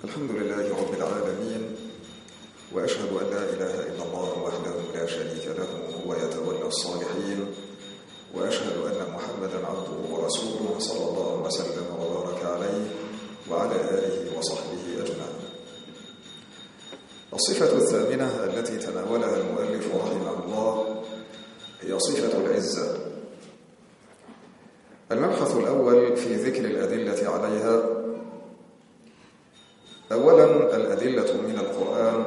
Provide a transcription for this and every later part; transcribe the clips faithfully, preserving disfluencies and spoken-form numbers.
الحمد لله رب العالمين، وأشهد أن لا إله إلا الله وحده لا شريك له وهو يتولى الصالحين، وأشهد أن محمدا عبده ورسوله صلى الله وسلم وبارك عليه وعلى آله وصحبه أجمعين. الصفة الثامنة التي تناولها المؤلف رحمه الله هي صفة العزة. المبحث الأول في ذكر الأدلة عليها. أولا، الأدلة من القرآن.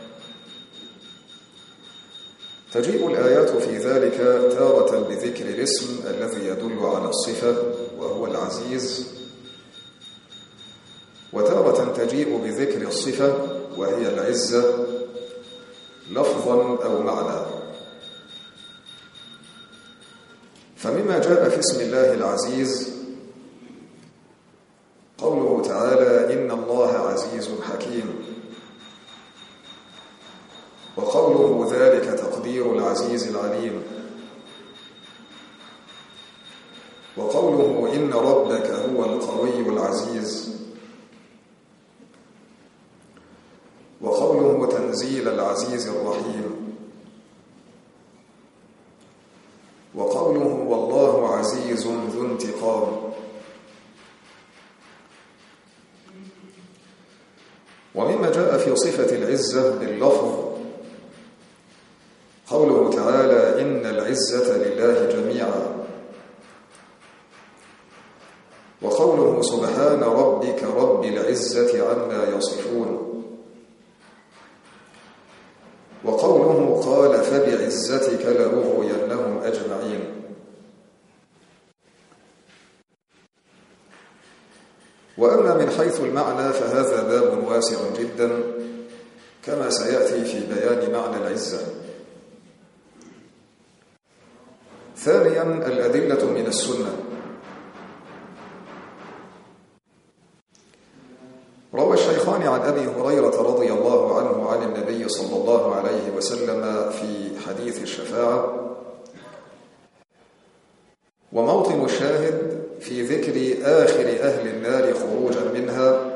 تجيء الآيات في ذلك تارة بذكر الاسم الذي يدل على الصفة وهو العزيز، وتارة تجيء بذكر الصفة وهي العزة لفظا أو معنى. فمما جاء في اسم الله العزيز قوله تعالى: إن الله عزيز حكيم، وقوله ذلك تقدير العزيز العليم، وقوله إن ربك هو القوي العزيز، وقوله تنزيل العزيز الرحيم، وقوله والله عزيز ذو انتقام. ومما جاء في صفة العزة باللفظ قوله تعالى: إن العزة لله جميعا، وقوله سبحان ربك رب العزة عما يصفون، وقوله قال فبعزتك لأغوينهم أجمعين. وأما من حيث المعنى فهذا باب واسع جدا كما سيأتي في بيان معنى العزة. ثانيا، الأدلة من السنة. روى الشيخان عن أبي هريرة رضي الله عنه عن النبي صلى الله عليه وسلم في حديث الشفاعة، وموطن الشاهد في ذكر آخر أهل النار خروجا منها،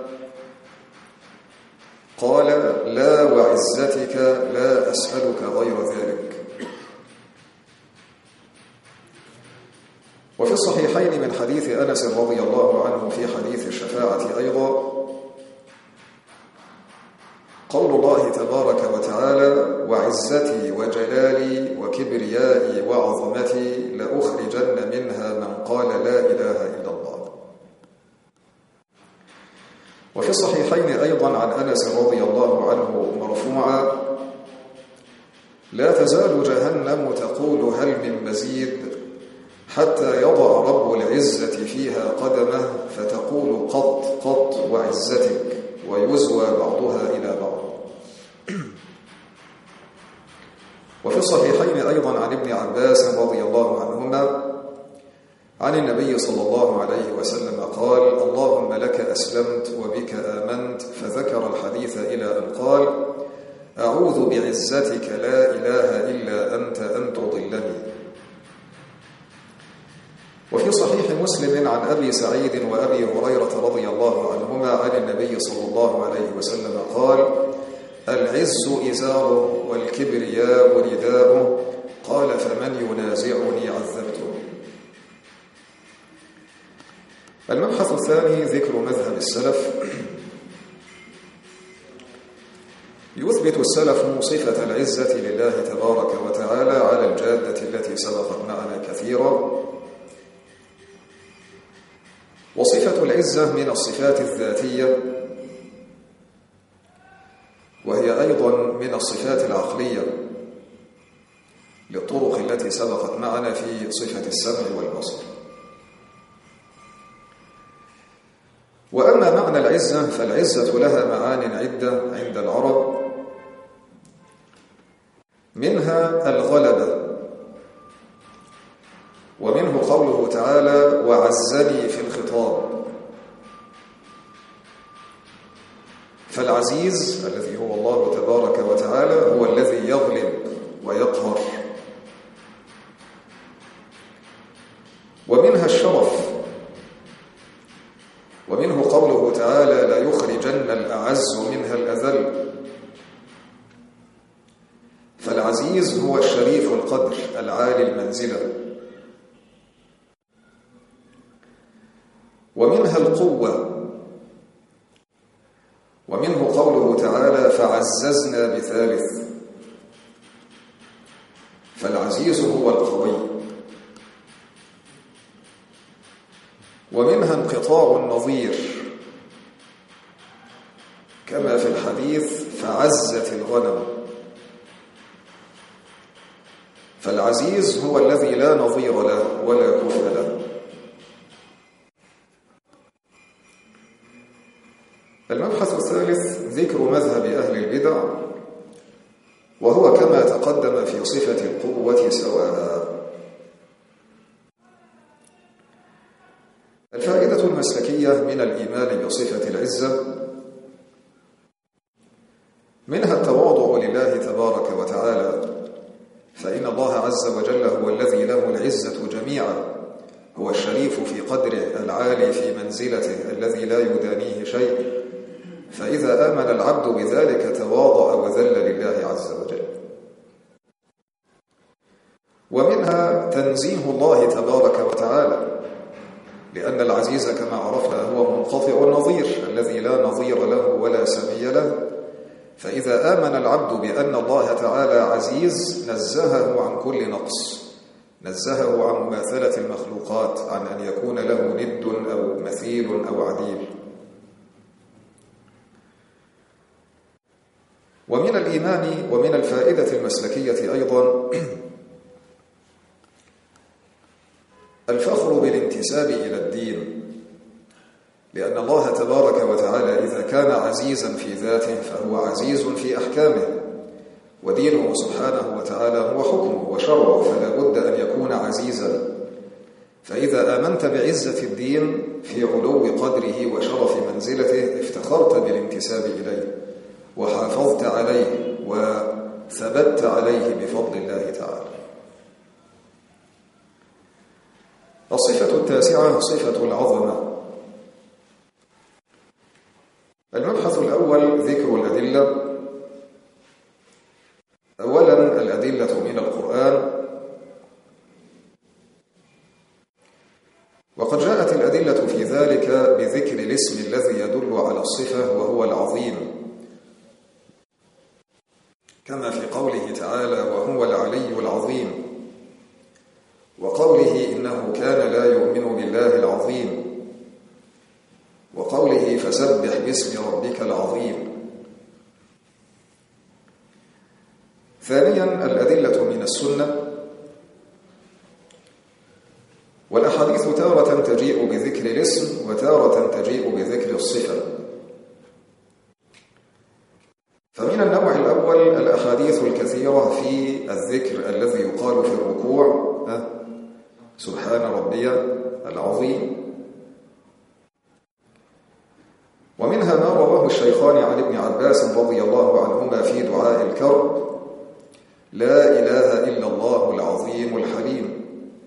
قال: لا وعزتك لا أسألك غير ذلك. وفي الصحيحين من حديث أنس رضي الله عنه في حديث الشفاعة أيضا قول الله تبارك وتعالى: وعزتي وجلالي وكبريائي وعظمتي لأخرجن منها من قال لا إله إلا الله. وفي الصحيحين أيضا عن أنس رضي الله عنه مرفوعا: لا تزال جهنم تقول هل من مزيد حتى يضع رب العزة فيها قدمه فتقول قط قط وعزتك، ويزوى بعضها إلى بعض. وفي الصحيحين أيضا عن ابن عباس رضي الله عنهما عن النبي صلى الله عليه وسلم قال: اللهم لك أسلمت وبك آمنت، فذكر الحديث إلى أن قال: أعوذ بعزتك لا إله إلا أنت أن تضلني. وفي صحيح مسلم عن أبي سعيد وأبي هريرة رضي الله عنهما عن النبي صلى الله عليه وسلم قال: العز إزاره والكبرياء رداؤه، قال فمن ينازعني عذبته. المبحث الثاني ذكر مذهب السلف. يثبت السلف صفة العزة لله تبارك وتعالى على الجادة التي سبقت معنا كثيرا. وصفة العزة من الصفات الذاتية، وهي أيضا من الصفات العقلية للطرق التي سبقت معنا في صفة السمع والبصر. وأما معنى العزة فالعزة لها معان عدة عند العرب، منها الغلبة، ومنه قوله تعالى: وعزني في الخطاب. فالعزيز الذي هو الله تبارك وتعالى هو الذي يغلب ويقهر. ومنها الشرف، ومنه قوله تعالى لا يخرجن الأعز منها الأذل. فالعزيز هو الشريف القدر العالي المنزلة. ومنها القوة، ومنه قوله تعالى فعززنا بثالث. فالعزيز هو القوي. ومنها انقطاع النظير كما في الحديث فعزت الغنم. فالعزيز هو الذي لا نظير له ولا كفء له. المبحث الثالث ذكر مذهب أهل البدع، وهو كما تقدم في صفة القوة سواء. الفائدة المسلكية من الإيمان بصفة العزة: منها التواضع لله تبارك وتعالى، فإن الله عز وجل هو الذي له العزة جميعا، هو الشريف في قدره العالي في منزلته الذي لا يدانيه شيء، فإذا آمن العبد بذلك تواضع وذل لله عز وجل. ومنها تنزيه الله تبارك وتعالى، لأن العزيز كما عرفنا هو منقطع النظير الذي لا نظير له ولا سمي له، فإذا آمن العبد بأن الله تعالى عزيز نزهه عن كل نقص، نزهه عن مماثلة المخلوقات، عن أن يكون له ند أو مثيل أو عديل. ومن الإيمان ومن الفائدة المسلكية أيضا الفخر بالانتساب إلى الدين، لأن الله تبارك وتعالى إذا كان عزيزا في ذاته فهو عزيز في أحكامه، ودينه سبحانه وتعالى هو حكمه وشرعه، فلا بد أن يكون عزيزا. فإذا آمنت بعزة الدين في علو قدره وشرف منزلته افتخرت بالانتساب إليه وحافظت عليه وثبت عليه بفضل الله تعالى. الصفة التاسعة صفة العظمة. المبحث الأول ذكر الأدلة. أولا الأدلة من القرآن، وقد جاءت الأدلة في ذلك بذكر الاسم الذي يدل على الصفة وهو العظيم، كما في قوله تعالى وهو العلي العظيم، وقوله إنه كان لا يؤمن بالله العظيم، وقوله فسبح باسم ربك العظيم. ثانيا الأدلة من السنة، والأحاديث تارة تجيء بذكر الاسم وتارة تجيء بذكر الصفة. فمن النوع الأول الأحاديث الكثيرة في الذكر الذي يقال في الركوع سبحان ربي العظيم. ومنها ما رواه الشيخان عن ابن عباس رضي الله عنهما في دعاء الكرب لا إله إلا الله العظيم الحليم.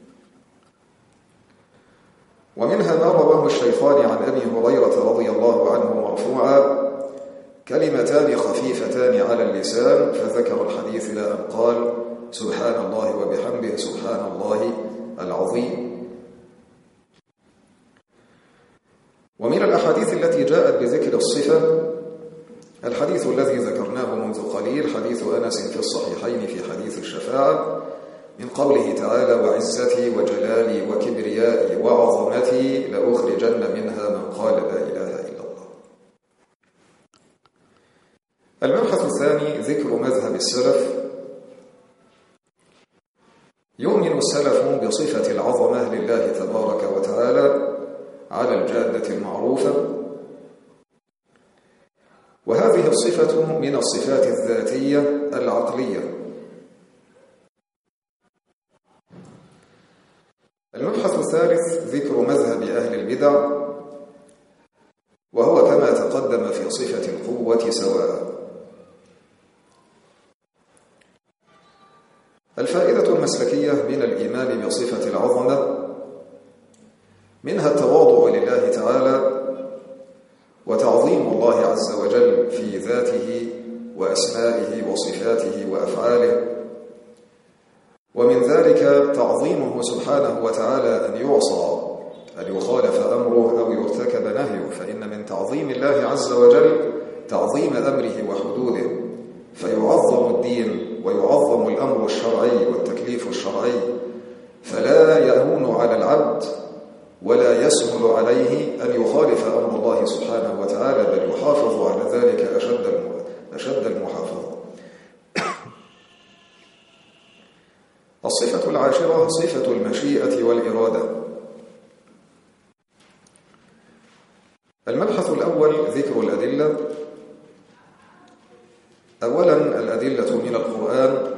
ومنها ما رواه الشيخان عن أبي هريرة رضي الله عنه مرفوعا كلمتان خفيفتان على اللسان، فذكر الحديث إلى أن قال سبحان الله وبحمده سبحان الله العظيم. ومن الأحاديث التي جاءت بذكر الصفة الحديث الذي ذكرناه منذ قليل، حديث أنس في الصحيحين في حديث الشفاعة، من قوله تعالى وعزتي وجلالي وكبريائي وعظمتي لأخرجن منها من قال لا إله إلا الله. المبحث الثاني ذكر مذهب السلف. يؤمن السلف بصفة العظمة لله تبارك وتعالى على الجادة المعروفة، وهذه الصفة من الصفات الذاتية العقلية. المبحث الثالث ذكر مذهب أهل البدع، وهو كما تقدم في صفة القوة سواء. الفائدة المسلكية من الإيمان بصفة العظمة: منها التواضع لله تعالى، تعظيم الله عز وجل في ذاته وأسمائه وصفاته وأفعاله، ومن ذلك تعظيمه سبحانه وتعالى أن يعصى، أن يخالف أمره أو يرتكب نهيه، فإن من تعظيم الله عز وجل تعظيم أمره وحدوده، فيعظم الدين ويعظم الأمر الشرعي والتكليف الشرعي، فلا يهون على العبد ولا يسهل عليه أن يخالف أمر الله سبحانه وتعالى، بل يحافظ على ذلك أشد أشد المحافظة. الصفة العاشرة صفة المشيئة والإرادة. المبحث الأول ذكر الأدلة. أولا الأدلة من القرآن.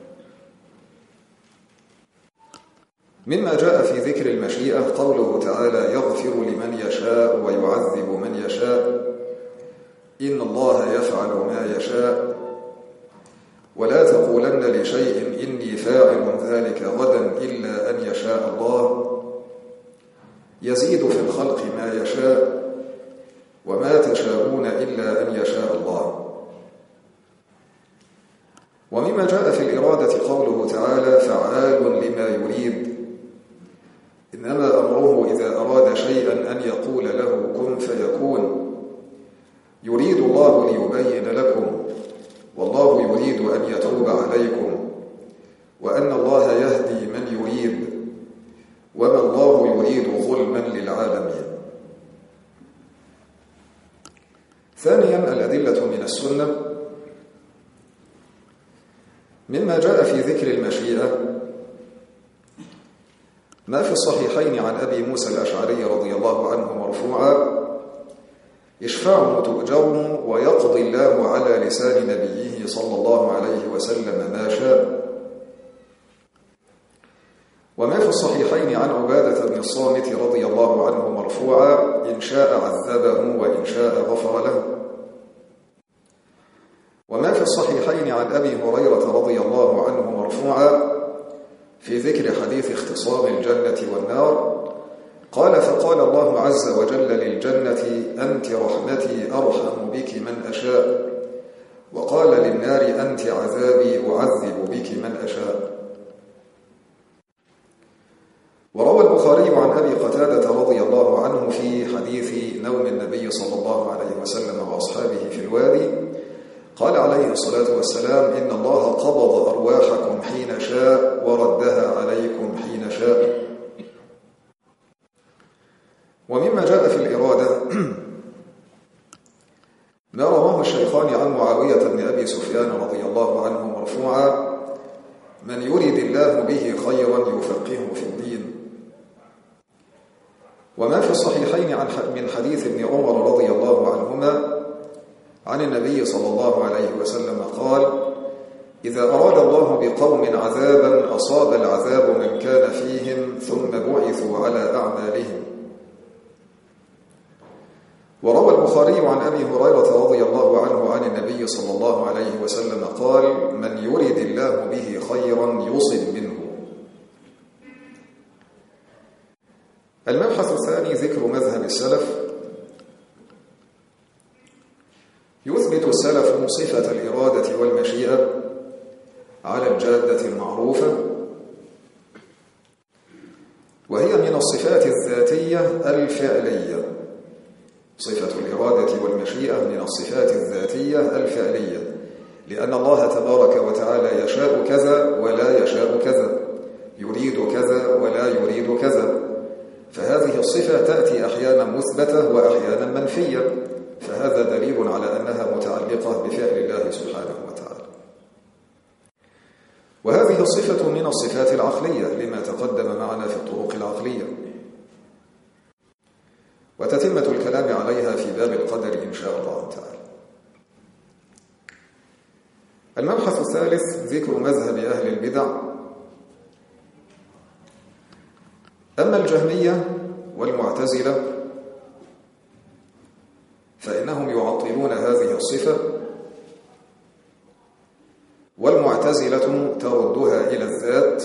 مما جاء في ذكر المشيئة قوله تعالى: يغفر لمن يشاء ويعذب من يشاء، إن الله يفعل ما يشاء، ولا تقولن لشيء إني فاعل ذلك غدا إلا أن يشاء الله، يزيد في الخلق ما يشاء، وما تشاءون إلا أن يشاء الله. ومما جاء في الإرادة قوله تعالى: فعال لما يريد، إنما أمره إذا أراد شيئا أن يقول له كن فيكون، يريد الله ليبين لكم، والله يريد أن يتوب عليكم، وأن الله يهدي من يريد، وما الله يريد ظلما للعالمين. ثانيا الأدلة من السنة. مما جاء في ذكر المشيئة ما في الصحيحين عن أبي موسى الأشعري رضي الله عنه مرفوعا: اشفعوا تؤجروا ويقضي الله على لسان نبيه صلى الله عليه وسلم ما شاء. وما في الصحيحين عن عبادة بن الصامت رضي الله عنه مرفوعا: إن شاء عذبه وإن شاء غفر له. وما في الصحيحين عن أبي هريرة رضي الله عنه مرفوعا في ذكر حديث اختصام الجنة والنار قال: فقال الله عز وجل للجنة: أنت رحمتي أرحم بك من أشاء، وقال للنار: أنت عذابي أعذب بك من أشاء. وروى البخاري عن أبي قتادة رضي الله عنه في حديث نوم النبي صلى الله عليه وسلم وأصحابه في الوادي قال عليه الصلاة والسلام: إن الله قبض أرواحكم حين شاء وردها عليكم حين شاء. ومما جاء في الإرادة ما رواه الشيخان عن معاوية بن أبي سفيان رضي الله عنه مرفوعا: من يرد الله به خيرا يفقهه في الدين. وما في الصحيحين عن من حديث ابن عمر رضي الله عنهما عن النبي صلى الله عليه وسلم قال: إذا أراد الله بقوم عذابا أصاب العذاب من كان فيهم ثم بعثوا على أعمالهم. وروى البخاري عن أبي هريرة رضي الله عنه عن النبي صلى الله عليه وسلم قال: من يرد الله به خيرا يصب منه. المبحث الثاني ذكر مذهب السلف. يثبت السلف صفة الإرادة والمشيئة على الجادة المعروفة، وهي من الصفات الذاتية الفعلية. صفة الإرادة والمشيئة من الصفات الذاتية الفعلية، لأن الله تبارك وتعالى يشاء كذا ولا يشاء كذا، يريد كذا ولا يريد كذا، فهذه الصفة تأتي أحيانا مثبتة وأحيانا منفية، فهذا دليل على أنها متعلقة بفعل الله سبحانه وتعالى. وهذه الصفة من الصفات العقلية لما تقدم معنا في الطرق العقلية، وتتمة الكلام عليها في باب القدر إن شاء الله تعالى. المبحث الثالث ذكر مذهب أهل البدع. أما الجهمية والمعتزلة فإنهم يعطلون هذه الصفة، والمعتزلة تردها إلى الذات،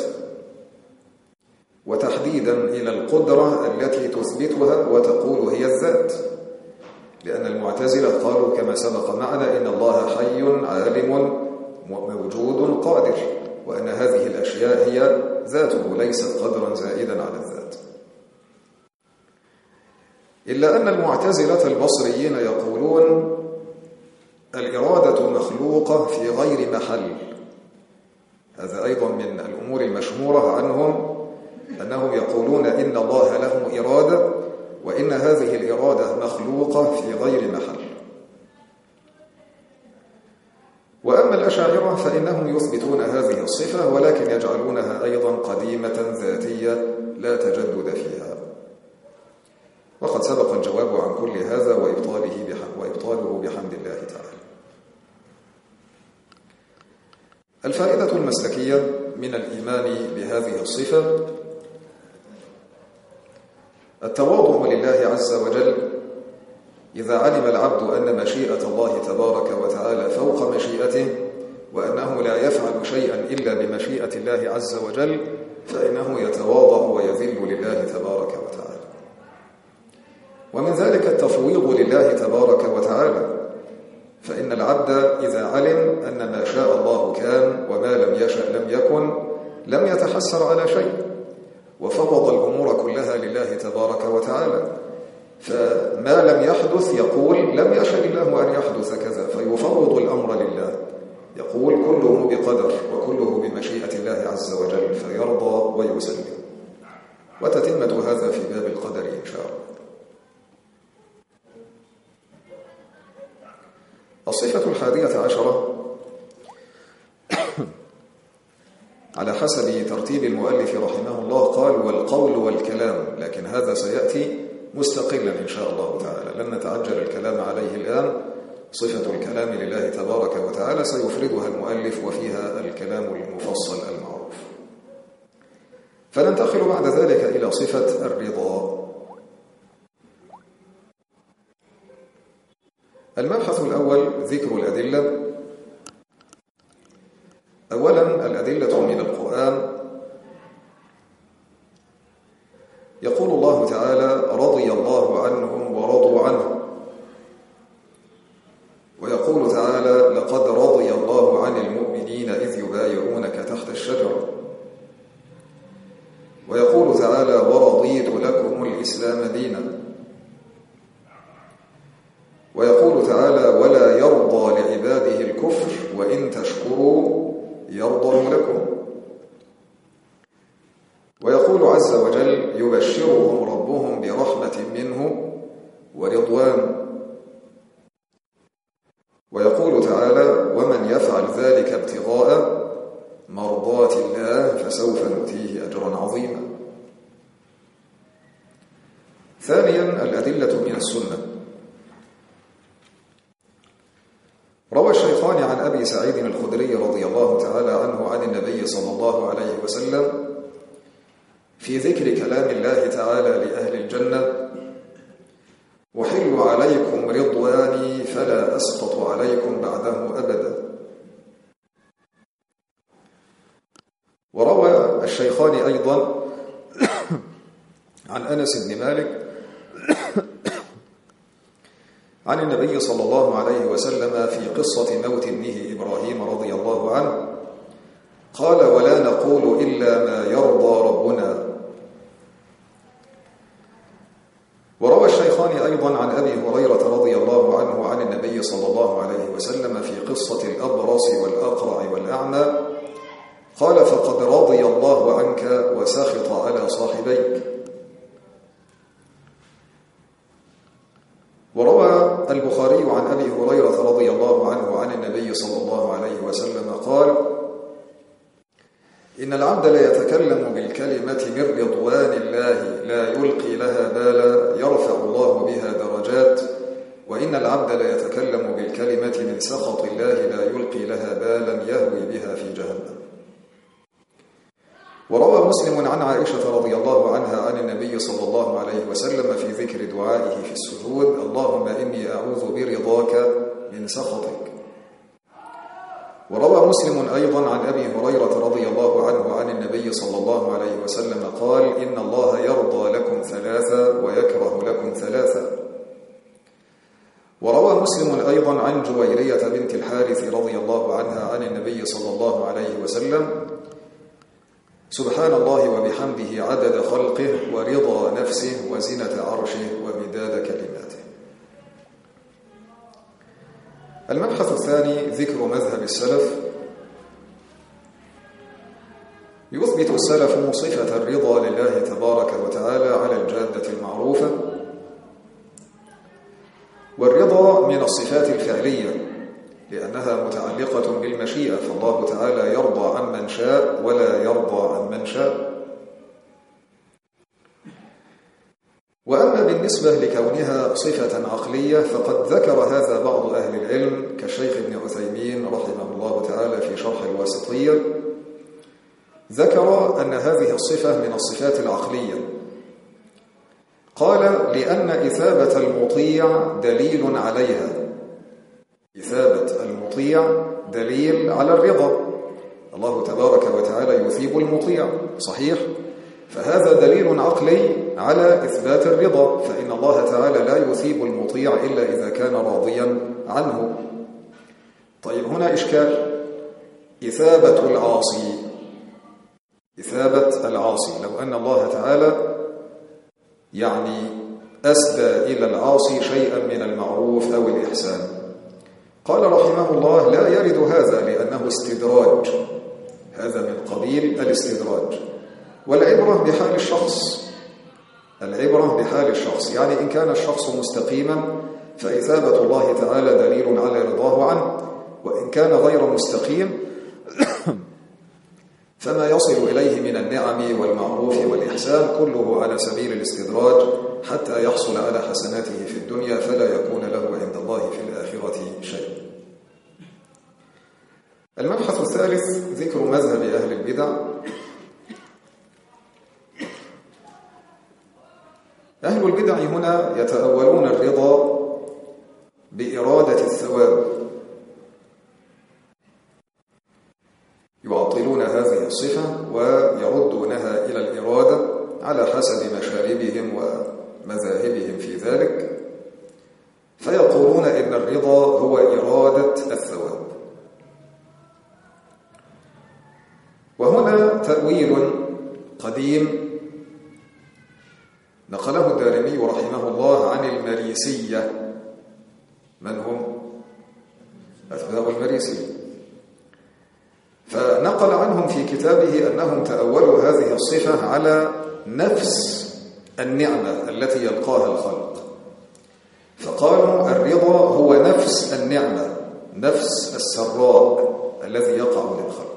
وتحديدا إلى القدرة التي تثبتها وتقول هي الذات، لأن المعتزلة قالوا كما سبق معنا إن الله حي عالم موجود قادر، وأن هذه الأشياء هي ذاته ليست قدرا زائدا على الذات. إلا أن المعتزلة البصريين يقولون الإرادة مخلوقة في غير محل. هذا أيضا من الأمور المشهورة عنهم، أنهم يقولون إن الله له إرادة، وإن هذه الإرادة مخلوقة في غير محل. وأما الأشاعرة فإنهم يثبتون هذه الصفة، ولكن يجعلونها أيضا قديمة ذاتية لا تجدد فيها. وقد سبق الجواب عن كل هذا وإبطاله وإبطاله بحمد الله تعالى. الفائدة المسلكية من الإيمان بهذه الصفة: التواضع لله عز وجل. إذا علم العبد أن مشيئة الله تبارك وتعالى فوق مشيئته، وأنه لا يفعل شيئا إلا بمشيئة الله عز وجل، فإنه يتواضع ويذل لله تبارك وتعالى. ومن ذلك التفويض لله تبارك وتعالى، فإن العبد إذا علم أن ما شاء الله كان وما لم يشأ لم يكن لم يتحسر على شيء، وفوض الأمور كلها لله تبارك وتعالى. فما لم يحدث يقول لم يشأ الله أن يحدث كذا، فيفوض الأمر لله، يقول كله بقدر وكله بمشيئة الله عز وجل، فيرضى ويسلم. وتتمة هذا في باب القدر إن شاء الله. الصفة الحادية عشرة على حسب ترتيب المؤلف رحمه الله قال والقول والكلام، لكن هذا سيأتي مستقلا إن شاء الله تعالى، لن نتعجل الكلام عليه الآن. صفة الكلام لله تبارك وتعالى سيفردها المؤلف وفيها الكلام المفصل المعروف. فننتقل بعد ذلك إلى صفة الرضا. المبحث الأول ذكر الأدلة. أولا الأدلة من القرآن. يقول الله تعالى رضي الله عنهم ورضوا عنه، ويقول تعالى لقد رضي الله عن المؤمنين إذ يبايعونك تحت الشجرة، ويقول تعالى ورضيت لكم الإسلام دينا، ويقول تعالى ولا يرضى لعباده الكفر وإن تشكروا يرضى لكم، ويقول عز وجل يبشرهم ربهم برحمة منه ورضوان، ويقول تعالى ومن يفعل ذلك ابتغاء مرضات الله فسوف نؤتيه أجرا عظيما. ثانيا الأدلة من السنة. روى الشيخان عن أبي سعيد الخدري رضي الله تعالى عنه عن النبي صلى الله عليه وسلم في ذكر كلام الله تعالى لأهل الجنة أحل عليكم رضواني فلا أسقط عليكم بعده أبدا. وروى الشيخان أيضا عن أنس بن مالك عن النبي صلى الله عليه وسلم في قصة موت ابنه إبراهيم رضي الله عنه قال ولا نقول إلا ما يرضى ربنا. وروى الشيخان أيضا عن أبي هريرة رضي الله عنه عن النبي صلى الله عليه وسلم في قصة الأبرص والأقرع والأعمى قال فقد رضي الله عنك وسخط على صاحبيك. وروى البخاري عن أبي هريرة رضي الله عنه عن النبي صلى الله عليه وسلم قال إن العبد لا يتكلم بالكلمة من رضوان الله لا يلقي لها بالا يرفع الله بها درجات، وإن العبد لا يتكلم بالكلمة من سخط الله لا يلقي لها بالا يهوي بها في جهنم. وروى مسلم عن عائشة رضي الله عنها عن النبي صلى الله عليه وسلم في ذكر دعائه في السجود اللهم إني أعوذ برضاك من سخطك. وروى مسلم أيضا عن أبي هريرة رضي الله عنه عن النبي صلى الله عليه وسلم قال إن الله يرضى لكم ثلاثة ويكره لكم ثلاثة. وروى مسلم أيضا عن جويرية بنت الحارث رضي الله عنها عن النبي صلى الله عليه وسلم: سبحان الله وبحمده عدد خلقه ورضا نفسه وزنة عرشه ومداد كلماته. المبحث الثاني ذكر مذهب السلف. يثبت السلف صفة الرضا لله تبارك وتعالى على الجادة المعروفة، والرضا من الصفات الفعلية لأنها متعلقة بالمشيئة، فالله تعالى يرضى عمن شاء ولا يرضى عمن شاء. وأما بالنسبة لكونها صفة عقلية فقد ذكر هذا بعض أهل العلم كالشيخ ابن عثيمين رحمه الله تعالى في شرح الواسطية، ذكر أن هذه الصفة من الصفات العقلية. قال: لأن إثابة المطيع دليل عليها. إثابة المطيع دليل على الرضا، الله تبارك وتعالى يثيب المطيع، صحيح؟ فهذا دليل عقلي على إثبات الرضا، فإن الله تعالى لا يثيب المطيع إلا إذا كان راضيا عنه. طيب هنا إشكال: إثابة العاصي، إثابة العاصي، لو أن الله تعالى يعني أسدى إلى العاصي شيئا من المعروف أو الإحسان، قال رحمه الله: لا يرد هذا لأنه استدراج، هذا من قبيل الاستدراج، والعبرة بحال الشخص، العبرة بحال الشخص، يعني إن كان الشخص مستقيما فإثابة الله تعالى دليل على رضاه عنه، وإن كان غير مستقيم فما يصل إليه من النعم والمعروف والإحسان كله على سبيل الاستدراج حتى يحصل على حسناته في الدنيا فلا يكون له عند الله في الآخرة شيء. المبحث الثالث ذكر مذهب أهل البدع. أهل البدع هنا يتأولون الرضا بإرادة الثواب، يعطلون هذه الصفة ويردونها إلى الإرادة على حسب مشاربهم ومذاهبهم في ذلك، فيقولون إن الرضا هو إرادة الثواب. وهنا تأويل قديم نقله الدارمي رحمه الله عن المريسية. من هم؟ أتباع المريسي. فنقل عنهم في كتابه أنهم تأولوا هذه الصفة على نفس النعمة التي يلقاها الخلق، فقالوا الرضا هو نفس النعمة، نفس السراء الذي يقع للخلق.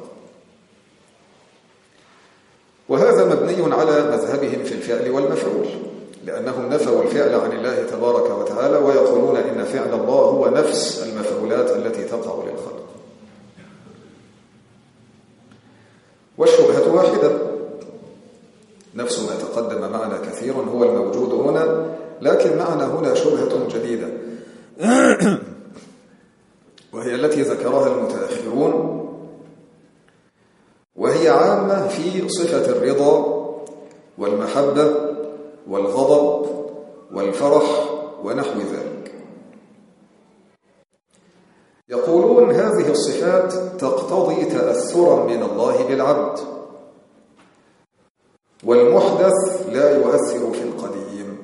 وهذا مبني على مذهبهم في الفعل والمفعول، لأنهم نفوا الفعل عن الله تبارك وتعالى ويقولون إن فعل الله هو نفس المفعولات التي تقع للخلق. والشبهة واحدة، نفس ما تقدم معنا كثيرا هو الموجود هنا، لكن معنا هنا شبهة جديدة وهي التي ذكرها المتأخرون، وهي عامة في صفة الرضا والمحبة والغضب والفرح ونحو ذلك. يقولون هذه الصفات تقتضي تأثرا من الله بالعبد، والمحدث لا يؤثر في القديم.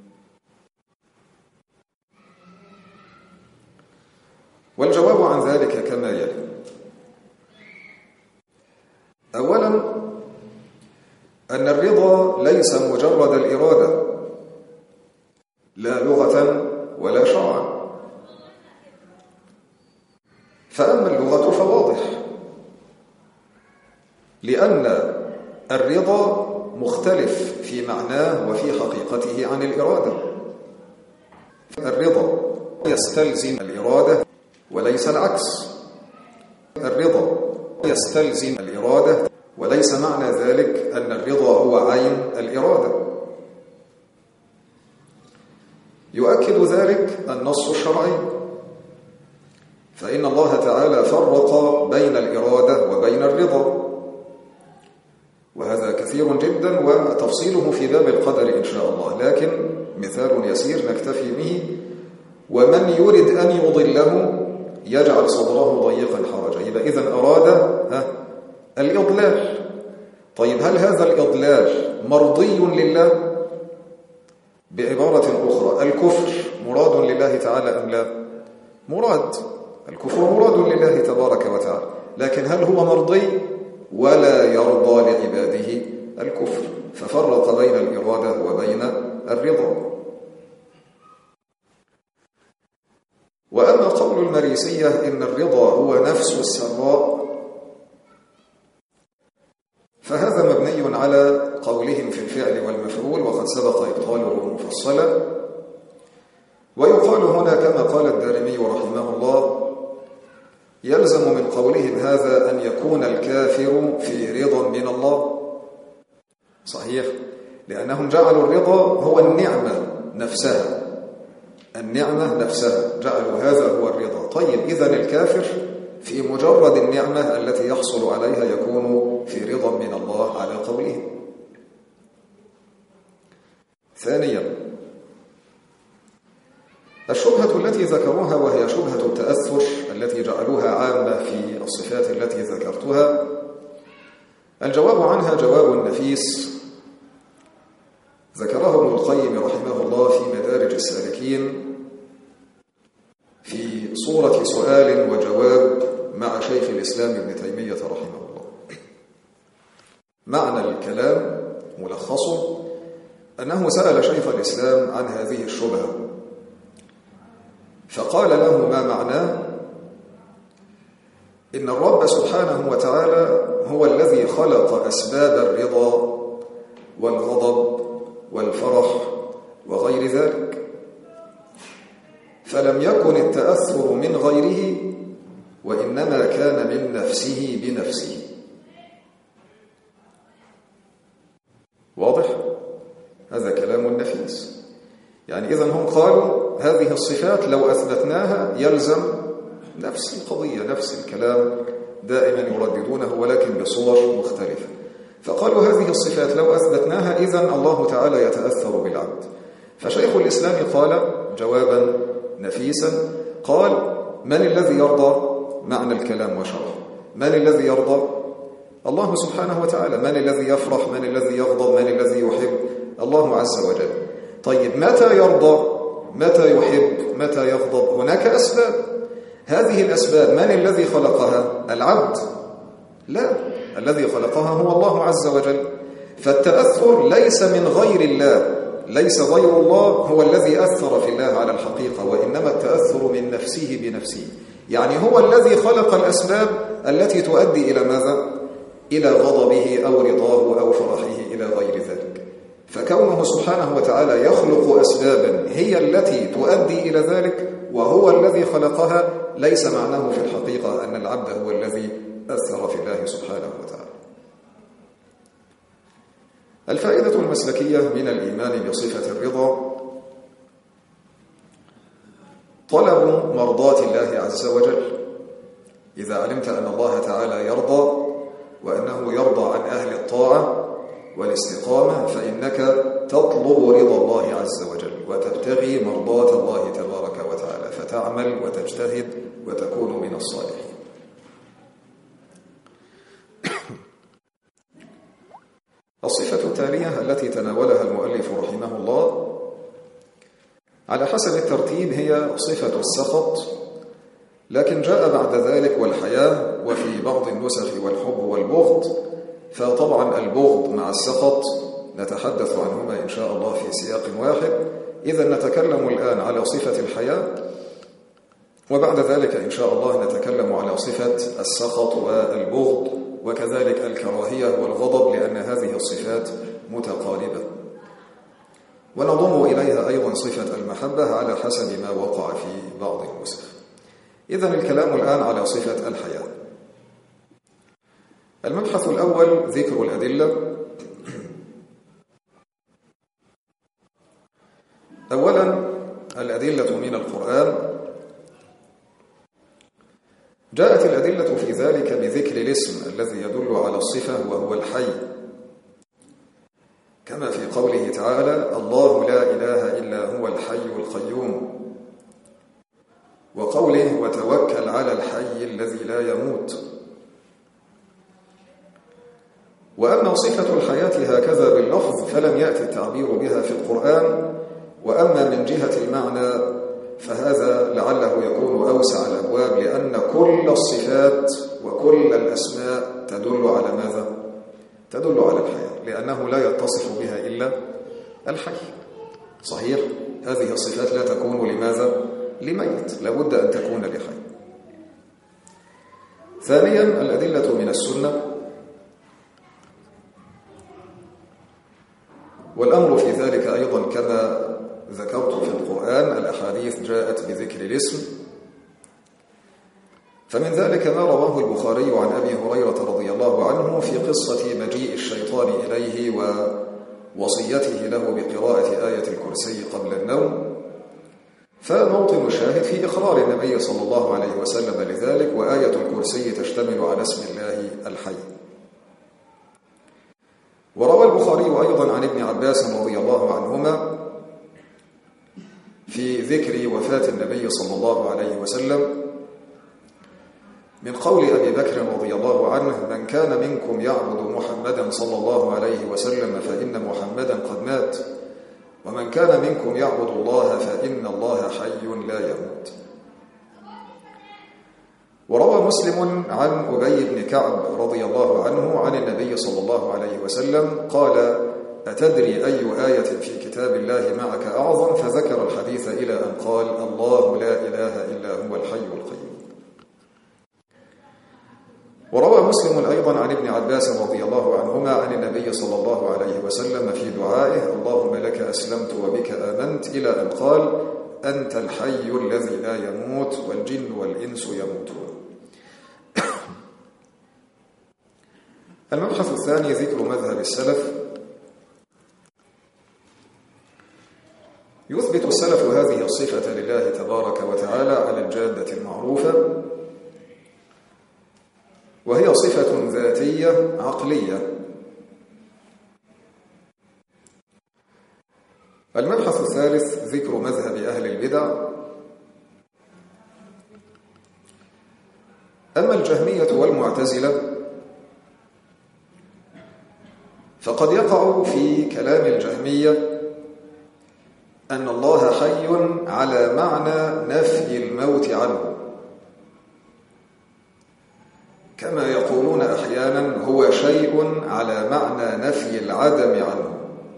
والجواب عن ذلك كما يلي: أولا أن الرضا ليس مجرد الإرادة، لا لغة ولا شرعا. فأما اللغة فواضح، لأن الرضا مختلف في معناه وفي حقيقته عن الإرادة. الرضا يستلزم الإرادة وليس العكس، الرضا يستلزم الإرادة وليس معنى ذلك أن الرضا هو عين الإرادة. يؤكد ذلك النص الشرعي، فإن الله تعالى فرق بين الإرادة وبين الرضا، وهذا كثير جدا وتفصيله في باب القدر إن شاء الله، لكن مثال يسير نكتفي به ومن يرد أن يضله يجعل صدره ضيقا حرجا. يبقى إذن أراد ها الإضلال. طيب هل هذا الإضلال مرضي لله؟ بعبارة أخرى، الكفر مراد لله تعالى أم لا؟ مراد. الكفر مراد لله تبارك وتعالى، لكن هل هو مرضي؟ ولا يرضى لعباده الكفر، ففرق بين الإرادة وبين الرضا. وأما قول المريسية إن الرضا هو نفس السراء، فهذا مبني على قولهم في الفعل والمفعول، وقد سبق إبطاله مفصلا. ويقال هنا كما قال الدارمي رحمه الله: يلزم من قولهم هذا أن يكون الكافر في رضا من الله. صحيح، لأنهم جعلوا الرضا هو النعمة نفسها، النعمة نفسها جعلوا هذا هو الرضا. طيب إذن الكافر في مجرد النعمة التي يحصل عليها يكون في رضا من الله على قولهم. ثانيا، الشبهة التي ذكروها وهي شبهة التأثر التي جعلوها عامة في الصفات التي ذكرتها، الجواب عنها جواب نفيس ذكره ابن القيم رحمه الله في مدارج السالكين في صورة سؤال وجواب مع شيخ الإسلام ابن تيمية رحمه الله. معنى الكلام ملخصه أنه سأل شيخ الإسلام عن هذه الشبهة، فقال له ما معناه؟ إن الرب سبحانه وتعالى هو الذي خلق أسباب الرضا والغضب والفرح وغير ذلك، فلم يكن التأثر من غيره، وإنما كان من نفسه بنفسه. واضح؟ هذا كلام نفيس. يعني إذن هم قالوا هذه الصفات لو أثبتناها يلزم نفس القضية، نفس الكلام دائما يرددونه ولكن بصور مختلفة. فقالوا هذه الصفات لو أثبتناها إذن الله تعالى يتأثر بالعبد. فشيخ الإسلام قال جوابا نفيسا، قال: من الذي يرضى؟ معنى الكلام وشرح، من الذي يرضى؟ الله سبحانه وتعالى. من الذي يفرح؟ من الذي يغضب؟ من الذي يحب؟ الله عز وجل. طيب متى يرضى؟ متى يحب؟ متى يغضب؟ هناك أسباب. هذه الأسباب من الذي خلقها؟ العبد؟ لا، الذي خلقها هو الله عز وجل. فالتأثر ليس من غير الله، ليس غير الله هو الذي أثر في الله على الحقيقة، وإنما التأثر من نفسه بنفسه. يعني هو الذي خلق الأسباب التي تؤدي إلى ماذا؟ إلى غضبه أو رضاه أو فرحه إلى غير ذلك. فكونه سبحانه وتعالى يخلق أسبابا هي التي تؤدي إلى ذلك وهو الذي خلقها، ليس معناه في الحقيقة أن العبد هو الذي أثر في الله سبحانه وتعالى. الفائدة المسلكية من الإيمان بصفة الرضا: طلب مرضاة الله عز وجل. إذا علمت أن الله تعالى يرضى وأنه يرضى عن أهل الطاعة والاستقامة، فإنك تطلب رضا الله عز وجل وتبتغي مرضاة الله تبارك وتعالى، فتعمل وتجتهد وتكون من الصالحين. الصفة التالية التي تناولها المؤلف رحمه الله على حسب الترتيب هي صفة السخط، لكن جاء بعد ذلك والحياة، وفي بعض النسخ والحب والبغض. فطبعا البغض مع السخط نتحدث عنهما إن شاء الله في سياق واحد. إذا نتكلم الآن على صفة الحياة، وبعد ذلك إن شاء الله نتكلم على صفة السخط والبغض، وكذلك الكراهية والغضب، لأن هذه الصفات متقاربة. ونضم إليها أيضا صفة المحبة على حسب ما وقع في بعض النسخ. إذن الكلام الآن على صفة الحياة. المبحث الأول ذكر الأدلة. أولا الأدلة من القرآن. جاءت الأدلة في ذلك بذكر الاسم الذي يدل على الصفة وهو الحي، كما في قوله تعالى: الله لا إله إلا هو الحي القيوم. وقوله وتوكل على الحي الذي لا يموت. وأما صفة الحياة هكذا باللفظ فلم يأتي التعبير بها في القرآن، وأما من جهة المعنى فهذا لعله يكون أوسع الأبواب، لأن كل الصفات وكل الأسماء تدل على ماذا؟ تدل على الحياة، لأنه لا يتصف بها إلا الحي. صحيح؟ هذه الصفات لا تكون لماذا؟ لميت، لابد أن تكون لحي. ثانيا الأدلة من السنة، والأمر في ذلك أيضا كما ذكرت في القرآن، الأحاديث جاءت بذكر الاسم. فمن ذلك ما رواه البخاري عن أبي هريرة رضي الله عنه في قصة مجيء الشيطان إليه ووصيته له بقراءة آية الكرسي قبل النوم، فموطن الشاهد في إقرار النبي صلى الله عليه وسلم لذلك، وآية الكرسي تشتمل على اسم الله الحي. وروى البخاري أيضا عن ابن عباس رضي الله عنهما في ذكر وفاة النبي صلى الله عليه وسلم من قول أبي بكر رضي الله عنه: من كان منكم يعبد محمدا صلى الله عليه وسلم فإن محمدا قد مات، ومن كان منكم يعبد الله فإن الله حي لا يموت. وروى مسلم عن أبي بن كعب رضي الله عنه عن النبي صلى الله عليه وسلم قال: أتدري أي آية في كتاب الله معك أعظم؟ فذكر الحديث إلى أن قال: الله لا إله إلا هو الحي القيوم. وروى مسلم أيضا عن ابن عباس رضي الله عنهما عن النبي صلى الله عليه وسلم في دعائه: اللهم لك أسلمت وبك آمنت، إلى أن قال: أنت الحي الذي لا يموت والجن والإنس يموتون. المبحث الثاني ذكر مذهب السلف. يثبت السلف هذه الصفة لله تبارك وتعالى على الجادة المعروفة، وهي صفة ذاتية عقلية. المبحث الثالث ذكر مذهب أهل البدع. أما الجهمية والمعتزلة فقد يقع في كلام الجهمية أن الله حي على معنى نفي الموت عنه، كما يقولون أحيانا هو شيء على معنى نفي العدم عنه.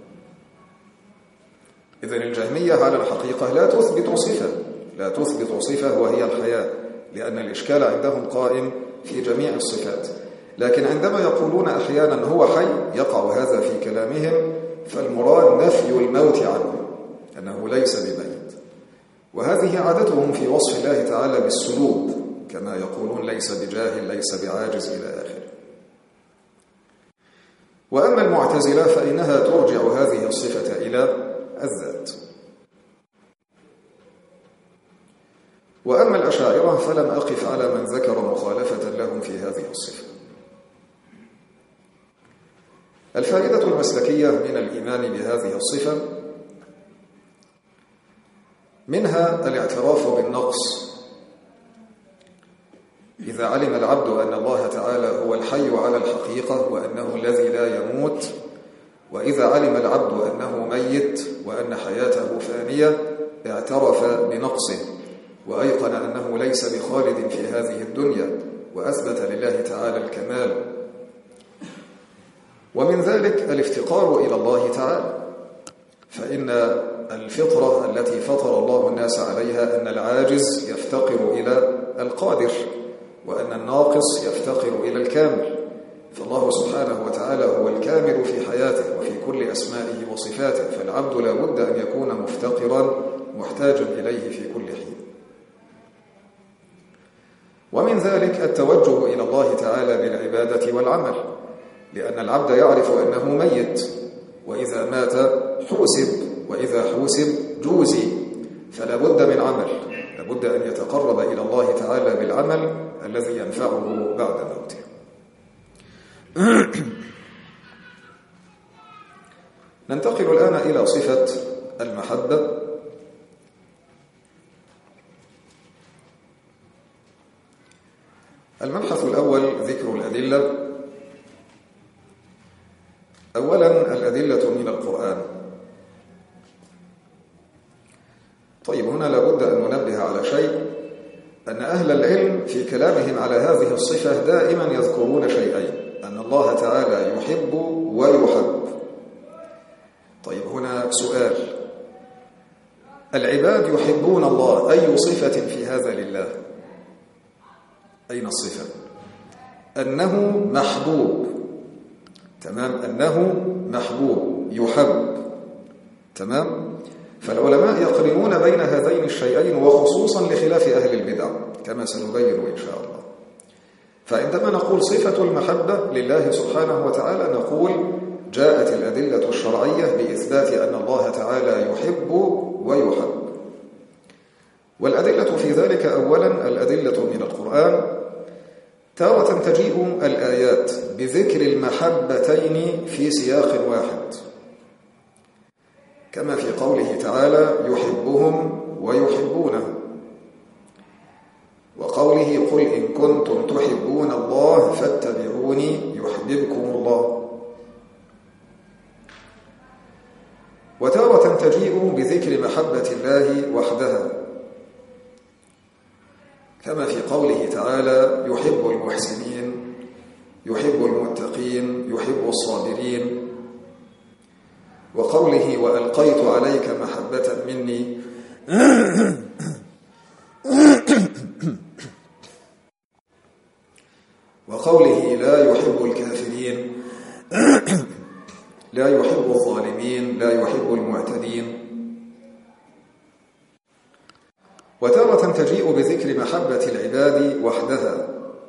إذن الجهمية على الحقيقة لا تثبت صفة لا تثبت صفة وهي الحياة، لأن الإشكال عندهم قائم في جميع الصفات. لكن عندما يقولون أحيانا هو حي يقع هذا في كلامهم، فالمراد نفي الموت عنه، أنه ليس بميت. وهذه عادتهم في وصف الله تعالى بالسلوب، كما يقولون ليس بجاهل ليس بعاجز إلى آخره. وأما المعتزلة فإنها ترجع هذه الصفة إلى الذات. وأما الأشاعرة فلم أقف على من ذكر مخالفة لهم في هذه الصفة. الفائدة المسلكية من الإيمان بهذه الصفة: منها الاعتراف بالنقص. إذا علم العبد أن الله تعالى هو الحي على الحقيقة وأنه الذي لا يموت، وإذا علم العبد أنه ميت وأن حياته فانية، اعترف بنقصه وأيقن أنه ليس بخالد في هذه الدنيا، وأثبت لله تعالى الكمال. ومن ذلك الافتقار إلى الله تعالى، فإن الفطرة التي فطر الله الناس عليها أن العاجز يفتقر إلى القادر، وأن الناقص يفتقر إلى الكامل. فالله سبحانه وتعالى هو الكامل في حياته وفي كل أسمائه وصفاته، فالعبد لا بد أن يكون مفتقرا محتاجا إليه في كل حين. ومن ذلك التوجه إلى الله تعالى بالعبادة والعمل، لأن العبد يعرف أنه ميت، وإذا مات حوسب، وإذا حوسب جوزي، فلا بد من عمل، لا بد أن يتقرب إلى الله تعالى بالعمل الذي ينفعه بعد موته. ننتقل الآن إلى صفة المحبة. المبحث الأول ذكر الأدلة. أولا الأدلة من القرآن. طيب هنا لابد أن ننبه على شيء، أن أهل العلم في كلامهم على هذه الصفة دائما يذكرون شيئين: أن الله تعالى يحب ويحب. طيب هنا سؤال: العباد يحبون الله، أي صفة في هذا لله؟ أين الصفة؟ أنه محبوب، تمام، أنه محبوب يحب، تمام. فالعلماء يقرنون بين هذين الشيئين، وخصوصا لخلاف أهل البدع كما سنبين إن شاء الله. فعندما نقول صفة المحبة لله سبحانه وتعالى نقول جاءت الأدلة الشرعية بإثبات أن الله تعالى يحب ويحب. والأدلة في ذلك أولا الأدلة من القرآن. تارة تجيء الآيات بذكر المحبتين في سياق واحد، كما في قوله تعالى يحبهم ويحبونه، وقوله قل إن كنتم تحبون الله فاتبعوني يحببكم الله. وتارة تجيء بذكر محبة الله وحدها، كما في قوله تعالى يحب المحسنين، يحب المتقين، يحب الصابرين، وقوله وألقيت عليك محبة مني وقوله لا يحب الكافرين، لا يحب الظالمين، لا يحب المعتدين. وتارة تجيء بذكر محبة العباد وحدها،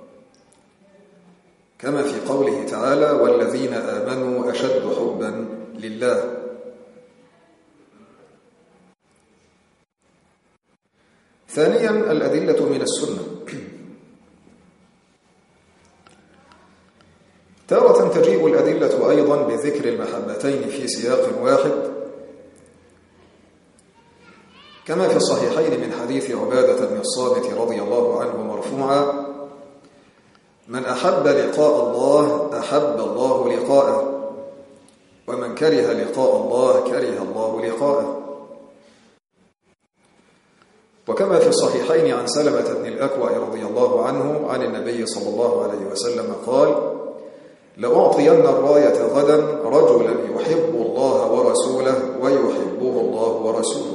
كما في قوله تعالى والذين آمنوا أشد حبا لله. ثانيا الأدلة من السنة. تارة تجيء الأدلة أيضا بذكر المحبتين في سياق واحد، كما في الصحيحين من حديث عبادة بن الصامت رضي الله عنه مرفوعا من أحب لقاء الله أحب الله لقاءه، ومن كره لقاء الله كره الله لقاءه. وكما في الصحيحين عن سلمة بن الأكوع رضي الله عنه عن النبي صلى الله عليه وسلم قال لأعطين الراية غدا رجلا يحب الله ورسوله ويحبه الله ورسوله.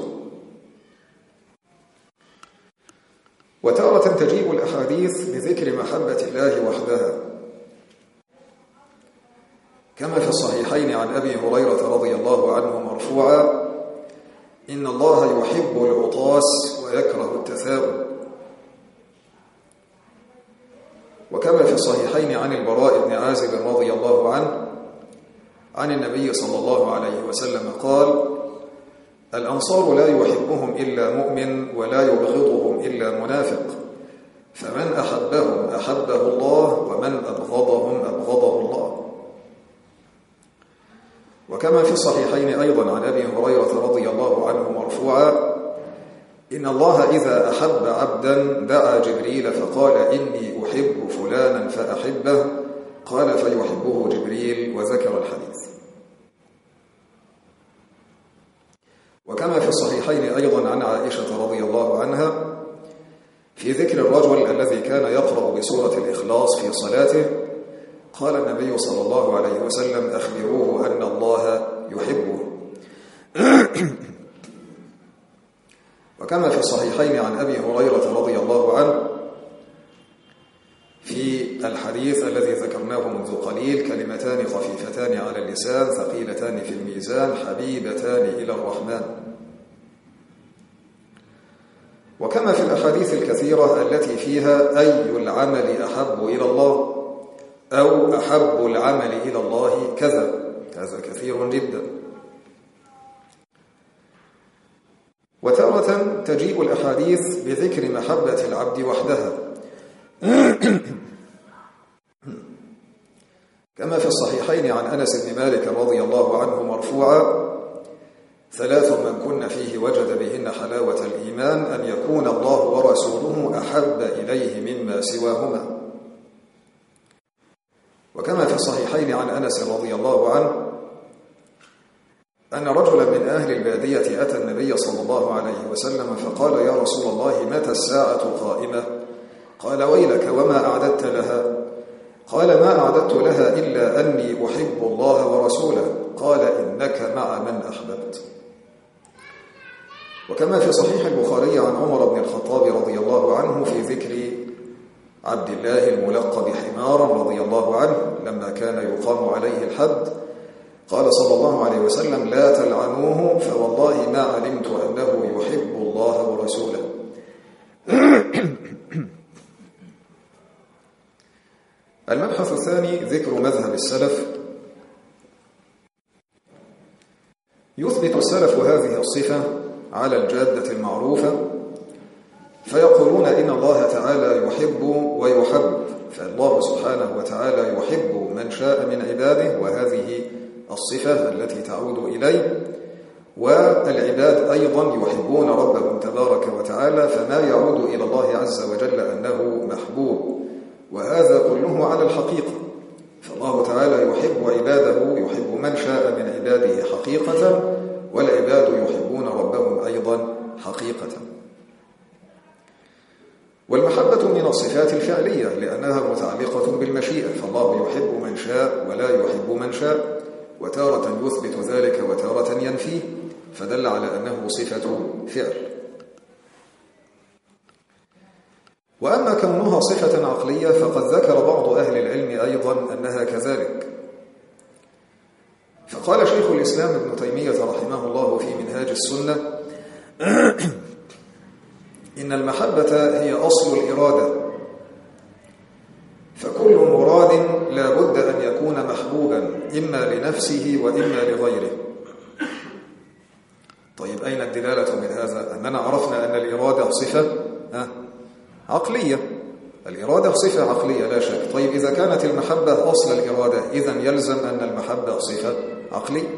وتارة تجيء الأحاديث بذكر محبة الله وحدها، كما في الصحيحين عن أبي هريرة رضي الله عنه مرفوعا إن الله يحب العطاس ويكره التثاؤب. وكما في الصحيحين عن البراء بن عازب رضي الله عنه عن النبي صلى الله عليه وسلم قال الأنصار لا يحبهم إلا مؤمن ولا يبغضهم إلا منافق، فمن أحبهم أحبه الله ومن أبغضهم أبغضه الله. وكما في الصحيحين أيضا عن أبي هريرة رضي الله عنه مرفوعا إن الله إذا أحب عبدا دعا جبريل فقال إني أحب فلانا فأحبه، قال فيحبه جبريل، وذكر الحديث. وكما في الصحيحين أيضا عن عائشة رضي الله عنها في ذكر الرجل الذي كان يقرأ بسورة الإخلاص في صلاته قال النبي صلى الله عليه وسلم أخبروه أن الله يحبه. وكما في الصحيحين عن أبي هريرة رضي الله عنه في الحديث الذي ذكرناه منذ قليل كلمتان خفيفتان على اللسان ثقيلتان في الميزان حبيبتان إلى الرحمن. وكما في الأحاديث الكثيرة التي فيها أي العمل أحب إلى الله أو أحب العمل إلى الله كذا، هذا كثير جدا. وتارة تجيء الأحاديث بذكر محبة العبد وحدها، كما في الصحيحين عن أنس بن مالك رضي الله عنه مرفوعا ثلاث من كن فيه وجد بهن حلاوة الإيمان أن يكون الله ورسوله أحب إليه مما سواهما. الصحيحين عن أنس رضي الله عنه أن رجلا من أهل البادية أتى النبي صلى الله عليه وسلم فقال: يا رسول الله، متى الساعة قائمة؟ قال: ويلك، وما أعددت لها؟ قال: ما أعددت لها إلا أني أحب الله ورسوله. قال: إنك مع من أحببت. وكما في صحيح البخاري عن عمر بن الخطاب رضي الله عنه في ذكر عبد الله الملقب حمارا رضي الله عنه لما كان يقام عليه الحد، قال صلى الله عليه وسلم: لا تلعنوه فوالله ما علمت أنه يحب الله ورسوله. المبحث الثاني ذكر مذهب السلف. يثبت السلف هذه الصفة على الجادة المعروفة، فيقولون إن الله تعالى يحب ويحب، فالله سبحانه وتعالى يحب من شاء من عباده، وهذه الصفة التي تعود إليه، والعباد أيضا يحبون ربهم تبارك وتعالى، فما يعود إلى الله عز وجل أنه محبوب، وهذا كله على الحقيقة. فالله تعالى يحب عباده، يحب من شاء من عباده حقيقة، والعباد يحبون ربهم أيضا حقيقة. والمحبة من الصفات الفعلية لأنها متعلقة بالمشيئة، فالله يحب من شاء ولا يحب من شاء، وتارة يثبت ذلك وتارة ينفيه، فدل على أنه صفة فعل. وأما كونها صفة عقلية فقد ذكر بعض أهل العلم أيضا أنها كذلك. فقال شيخ الإسلام ابن تيمية رحمه الله في منهاج السنة: إن المحبة هي أصل الإرادة، فكل مراد لا بد أن يكون محبوبا إما لنفسه وإما لغيره. طيب أين الدلالة من هذا؟ أننا عرفنا أن الإرادة صفة عقلية، الإرادة صفة عقلية لا شك. طيب إذا كانت المحبة أصل الإرادة، إذن يلزم أن المحبة صفة عقلية.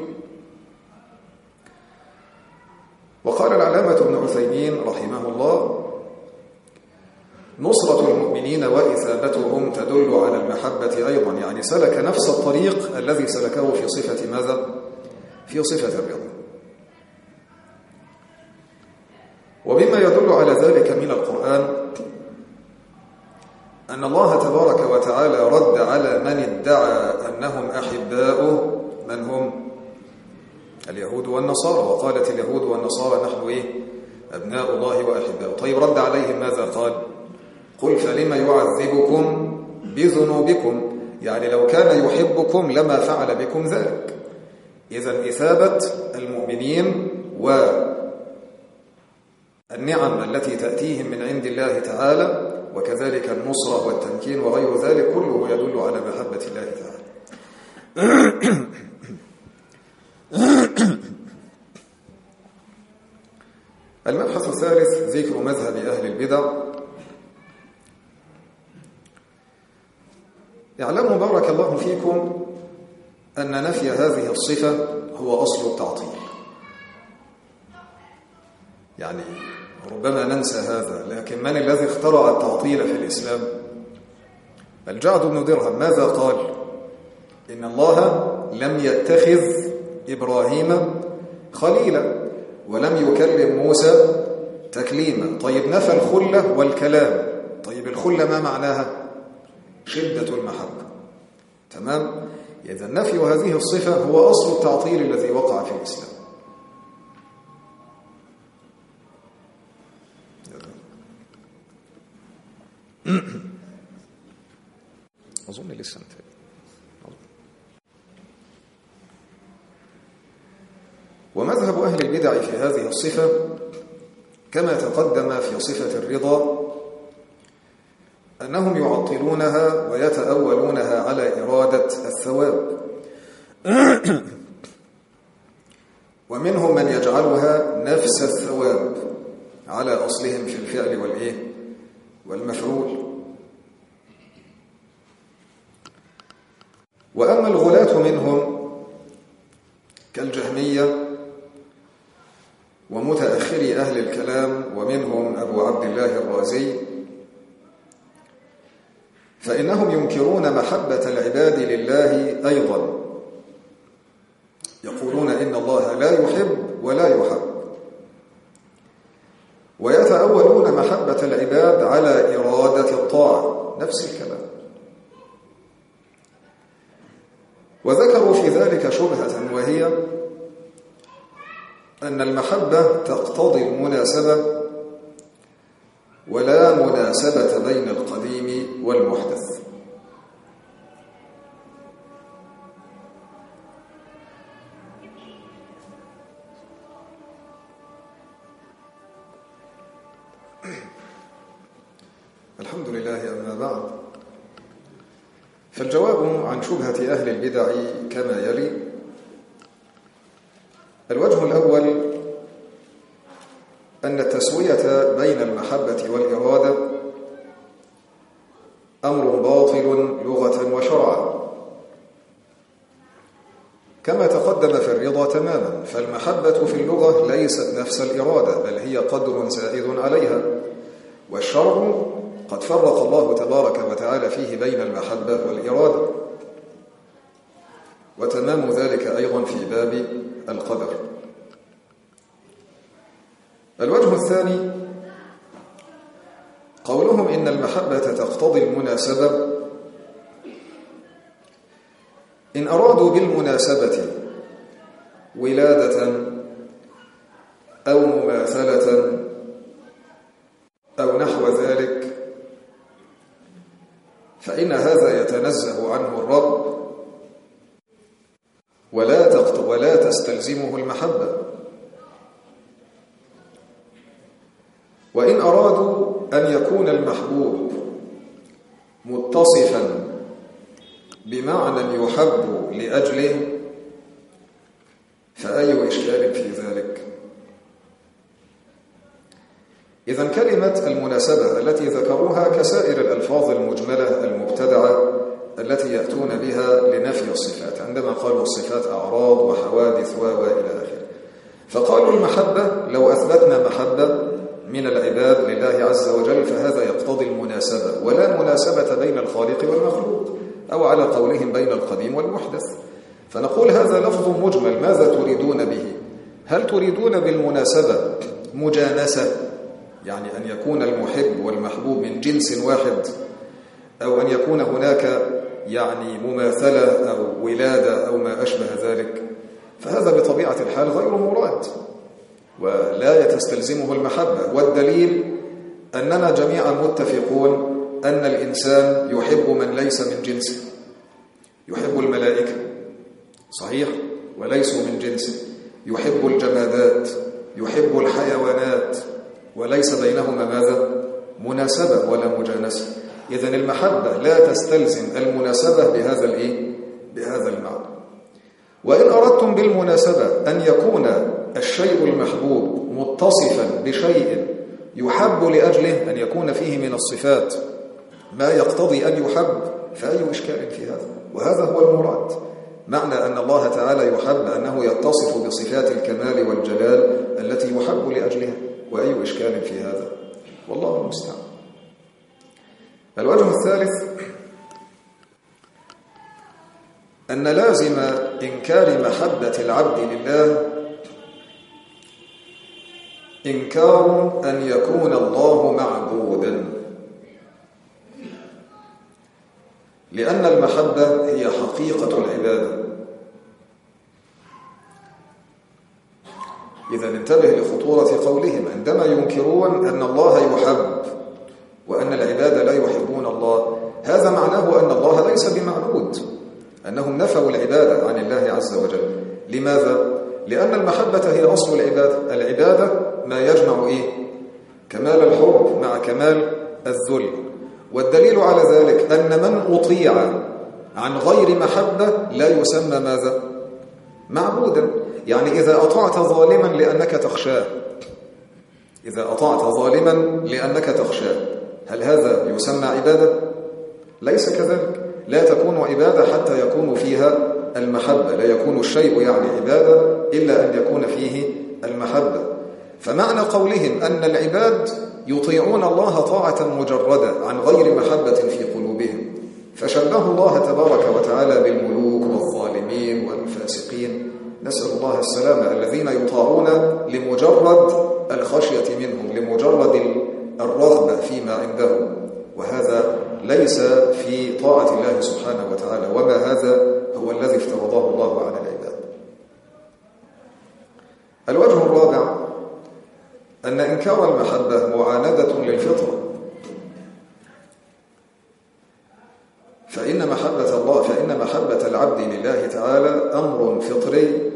وقال العلامة ابن عثيمين رحمه الله: نصرة المؤمنين وإثابتهم تدل على المحبة أيضا، يعني سلك نفس الطريق الذي سلكه في صفة ماذا؟ في صفة الرضا. ومما يدل على ذلك من القرآن أن الله تبارك وتعالى رد على من ادعى أنهم أحباؤه، من هم؟ اليهود والنصارى. وقالت اليهود والنصارى: نحن إيه؟ أبناء الله وأحباؤه. طيب رد عليهم ماذا قال؟ قل فلما يعذبكم بذنوبكم، يعني لو كان يحبكم لما فعل بكم ذلك. إذن إثابة المؤمنين والنعم التي تأتيهم من عند الله تعالى، وكذلك النصرة والتمكين وغير ذلك، كله يدل على محبة الله تعالى. المبحث الثالث ذكر مذهب أهل البدع. اعلموا بارك الله فيكم أن نفي هذه الصفة هو أصل التعطيل. يعني ربما ننسى هذا، لكن من الذي اخترع التعطيل في الإسلام؟ الجعد بن درهم. ماذا قال؟ إن الله لم يتخذ إبراهيم خليلا ولم يكلم موسى تكليما. طيب نفى الخلة والكلام. طيب الخلة ما معناها؟ شدة المحبة. تمام؟ إذا نفي هذه الصفة هو أصل التعطيل الذي وقع في الإسلام. أظن لسه انتهى. ومذهب أهل البدع في هذه الصفة كما تقدم في صفة الرضا أنهم يعطلونها ويتأولونها على إرادة الثواب، ومنهم من يجعلها نفس الثواب على أصلهم في الفعل والإيه والمفعول. وأما الغلاة منهم كالجهمية ومتأخري أهل الكلام، ومنهم أبو عبد الله الرازي، فإنهم ينكرون محبة العباد لله أيضا، يقولون إن الله لا يحب ولا يحب، ويتأولون محبة العباد على إرادة الطاعة، نفس الكلام. وذكروا في ذلك شبهة، وهي أن المحبة تقتضي المناسبة ولا مناسبة بين القديم والمحدث. الحمد لله. أما بعد، فالجواب عن شبهة أهل البدع كما يلي: الوجه الأول أن التسوية بين المحبة والإرادة أمر باطل لغة وشرعا، كما تقدم في الرضا تماما، فالمحبة في اللغة ليست نفس الإرادة، بل هي قدر زائد عليها، والشرع قد فرق الله تبارك وتعالى فيه بين المحبة والإرادة، وتمام ذلك أيضا في باب القدر. الوجه الثاني قولهم إن المحبة تقتضي المناسبة. إن أرادوا بالمناسبة ولادة أو مماثلة أو نحو ذلك فإن هذا يتنزه عنه الرب ولا تقت ولا تستلزمه المحبة. وإن أرادوا أن يكون المحبوب متصفا بمعنى يحب لأجله فأي إشكال في ذلك؟ إذن كلمة المناسبة التي ذكروها كسائر الألفاظ المجملة المبتدعة التي يأتون بها لنفي الصفات، عندما قالوا الصفات أعراض وحوادث وإلى آخره، فقالوا المحبة لو أثبتنا محبة من العباد لله عز وجل فهذا يقتضي المناسبة، ولا مناسبة بين الخالق والمخلوق، أو على قولهم بين القديم والمحدث. فنقول هذا لفظ مجمل، ماذا تريدون به؟ هل تريدون بالمناسبة مجانسة، يعني أن يكون المحب والمحبوب من جنس واحد، أو أن يكون هناك يعني مماثلة أو ولادة أو ما أشبه ذلك؟ فهذا بطبيعة الحال غير مراد ولا يتستلزمه المحبة. والدليل أننا جميعا متفقون أن الإنسان يحب من ليس من جنسه، يحب الملائكة صحيح وليسوا من جنسه، يحب الجمادات، يحب الحيوانات، وليس بينهما ماذا؟ مناسبة ولا مجانسة. إذن المحبة لا تستلزم المناسبة بهذا الإيه؟ بهذا المعنى. وإن أردتم بالمناسبة أن يكون الشيء المحبوب متصفا بشيء يحب لأجله، أن يكون فيه من الصفات ما يقتضي أن يحب، فأي إشكال في هذا؟ وهذا هو المراد. معنى أن الله تعالى يحب أنه يتصف بصفات الكمال والجلال التي يحب لأجلها، وأي إشكال في هذا؟ والله المستعان. الوجه الثالث أن لازم إنكار محبة العبد لله إنكار أن يكون الله معبودا، لأن المحبة هي حقيقة العبادة. إذا انتبه لخطورة قولهم عندما ينكرون أن الله يحب وأن العباد لا يحبون الله، هذا معناه أن الله ليس بمعبود، أنهم نفوا العبادة عن الله عز وجل. لماذا؟ لأن المحبة هي أصل العبادة. العبادة ما يجمع إيه؟ كمال الحب مع كمال الذل. والدليل على ذلك أن من أطيع عن غير محبة لا يسمى ماذا؟ معبودا. يعني إذا أطعت ظالما لأنك تخشاه، إذا أطعت ظالما لأنك تخشاه، هل هذا يسمى عبادة؟ ليس كذلك. لا تكون عبادة حتى يكون فيها المحبة، لا يكون الشيء يعني عبادة إلا أن يكون فيه المحبة. فمعنى قولهم أن العباد يطيعون الله طاعة مجردة عن غير محبة في قلوبهم، فشبه الله تبارك وتعالى بالملوك والظالمين والفاسقين، نسأل الله السلامة، الذين يطاعون لمجرد الخشية منهم، لمجرد الرغبة فيما عندهم، وهذا ليس في طاعة الله سبحانه وتعالى، وما هذا هو الذي افترضه الله على العباد. الوجه الرابع أن إنكار المحبة معاندة للفطرة، فإن محبة الله فإن محبة العبد لله تعالى أمر فطري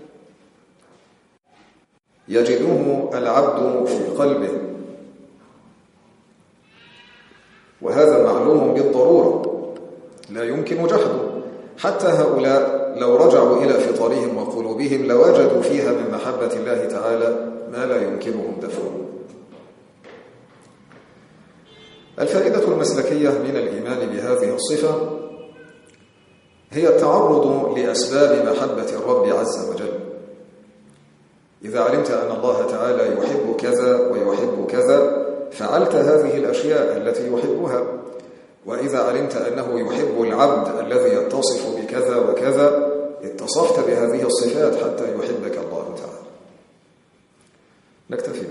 يجده العبد في قلبه، وهذا معلوم بالضرورة لا يمكن جحده، حتى هؤلاء لو رجعوا إلى فطرهم وقلوبهم لوجدوا فيها من محبة الله تعالى ما لا يمكنهم دفعه. الفائدة المسلكية من الإيمان بهذه الصفة هي التعرض لأسباب محبة الرب عز وجل. إذا علمت أن الله تعالى يحب كذا ويحب كذا فعلت هذه الأشياء التي يحبها، وإذا علمت أنه يحب العبد الذي يتصف بكذا وكذا اتصفت بهذه الصفات حتى يحبك الله تعالى. نكتفي